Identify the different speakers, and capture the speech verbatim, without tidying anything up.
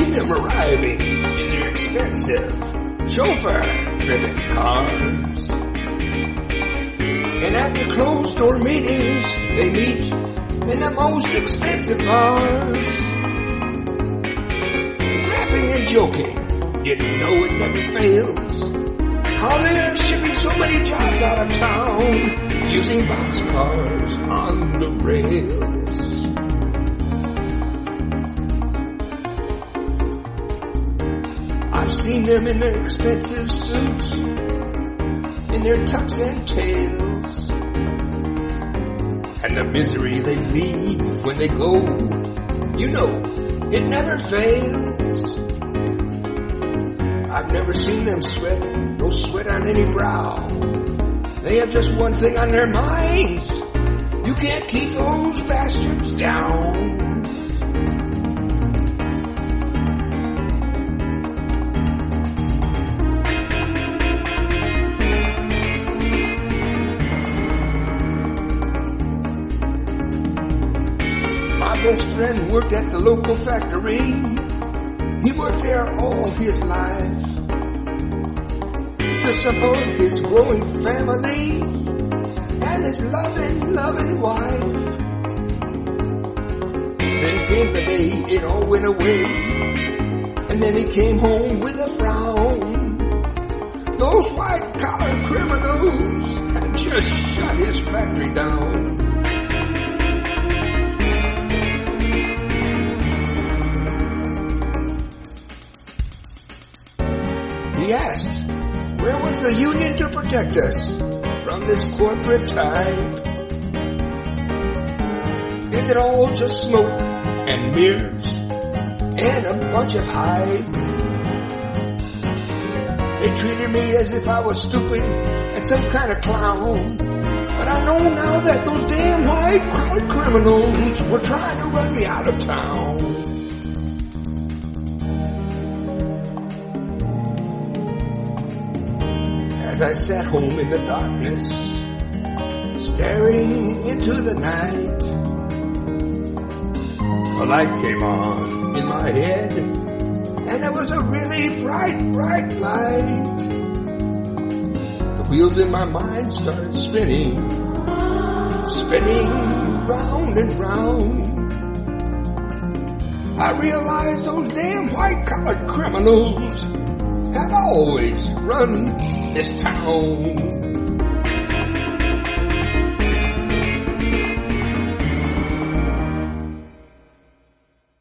Speaker 1: seen them arriving in their expensive chauffeur-driven cars. And after closed-door meetings, they meet in the most expensive bars. Laughing and joking, you know it never fails. How they're shipping so many jobs out of town, using boxcars on the rails. I've seen them in their expensive suits, in their tucks and tails, and the misery they leave when they go, you know, it never fails. I've never seen them sweat, no sweat on any brow. They have just one thing on their minds: you can't keep those bastards down. My best friend worked at the local factory. He worked there all his life to support his growing family and his loving, loving wife. Then came the day it all went away, and then he came home with a frown. Those white-collar criminals had just shut his factory down. He asked, where was the union to protect us from this corporate type? Is it all just smoke and mirrors and a bunch of hype? They treated me as if I was stupid and some kind of clown. But I know now that those damn white-collar criminals were trying to run me out of town. As I sat home in the darkness, staring into the night, a light came on in my head, and it was a really bright, bright light. The wheels in my mind started spinning, spinning round and round. I realized those damn white-collar criminals have always run this town.